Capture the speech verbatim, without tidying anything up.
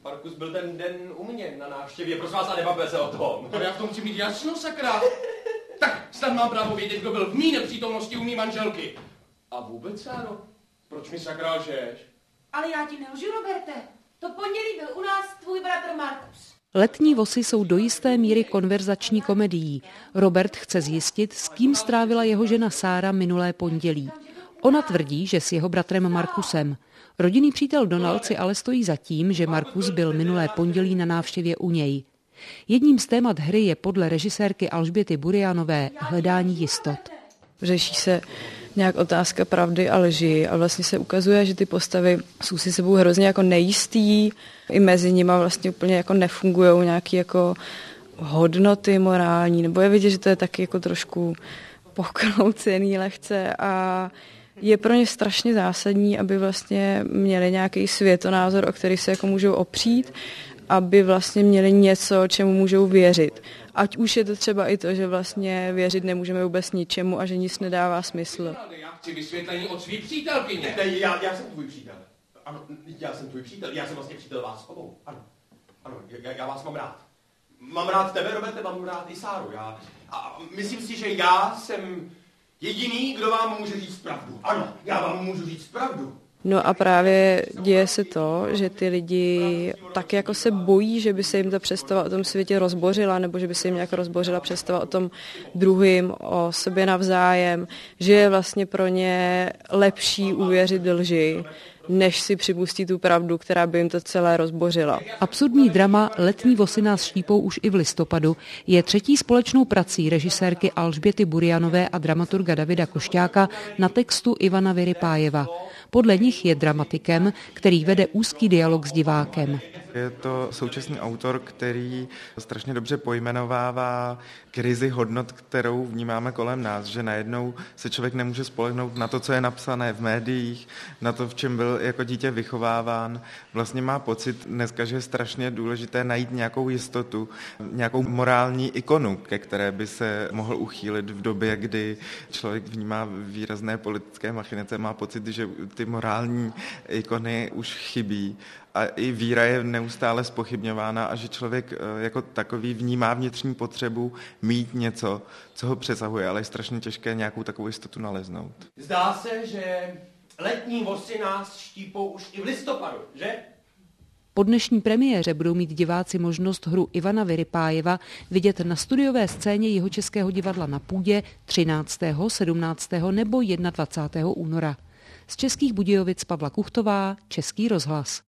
Markus byl ten den u mě na návštěvě, prosím vás, a nebavme se o tom. Ale já v tom chci mít jasno, sakra. Tak, snad mám právo vědět, kdo byl v mý nepřítomnosti u mý manželky. A vůbec, Sáro, proč mi sakra lžeš? Ale já ti nelžu, Roberte. To pondělí byl u nás tvůj bratr Markus. Letní vosy jsou do jisté míry konverzační komedií. Robert chce zjistit, s kým strávila jeho žena Sára minulé pondělí. Ona tvrdí, že s jeho bratrem Markusem. Rodinný přítel Donald si ale stojí za tím, že Markus byl minulé pondělí na návštěvě u něj. Jedním z témat hry je podle režisérky Alžběty Burianové hledání jistot. Řeší se nějak otázka pravdy a lži a vlastně se ukazuje, že ty postavy jsou si sebou hrozně jako nejistý, i mezi nimi vlastně úplně jako nefungujou nějaké jako hodnoty morální, nebo je vidět, že to je taky jako trošku pokroucený lehce a je pro ně strašně zásadní, aby vlastně měli nějaký světonázor, o který se jako můžou opřít, aby vlastně měli něco, čemu můžou věřit. Ať už je to třeba i to, že vlastně věřit nemůžeme vůbec ničemu a že nic nedává smysl. Já chci vysvětlení od svý přítelkyně. Ne, já, já jsem tvůj přítel. Ano, já jsem tvůj přítel. Já jsem vlastně přítel vás obou. Ano, ano, já, já vás mám rád. Mám rád tebe, Roberte, mám rád i Sáru. Já, a myslím si, že já jsem jediný, kdo vám může říct pravdu. Ano, já vám můžu říct pravdu. No a právě děje se to, že ty lidi tak jako se bojí, že by se jim ta představa o tom světě rozbořila, nebo že by se jim nějak rozbořila představa o tom druhým, o sobě navzájem, že je vlastně pro ně lepší uvěřit lži, než si připustí tu pravdu, která by jim to celé rozbořila. Absurdní drama Letní vosy nás štípou už i v listopadu je třetí společnou prací režisérky Alžběty Burianové a dramaturga Davida Košťáka na textu Ivana Vyrypájeva. Podle nich je dramatikem, který vede úzký dialog s divákem. Je to současný autor, který strašně dobře pojmenovává krizi hodnot, kterou vnímáme kolem nás, že najednou se člověk nemůže spolehnout na to, co je napsané v médiích, na to, v čem byl jako dítě vychováván. Vlastně má pocit dneska, že je strašně důležité najít nějakou jistotu, nějakou morální ikonu, ke které by se mohl uchýlit v době, kdy člověk vnímá výrazné politické machinace, má pocit, že ty morální ikony už chybí. A i víra je neustále zpochybňována a že člověk jako takový vnímá vnitřní potřebu mít něco, co ho přesahuje, ale je strašně těžké nějakou takovou jistotu naleznout. Zdá se, že letní vosy nás štípou už i v listopadu, že? Po dnešní premiéře budou mít diváci možnost hru Ivana Vyrypájeva vidět na studiové scéně Jihočeského divadla na Půdě třináctého, sedmnáctého nebo dvacátého prvního února. Z Českých Budějovic Pavla Kuchtová, Český rozhlas.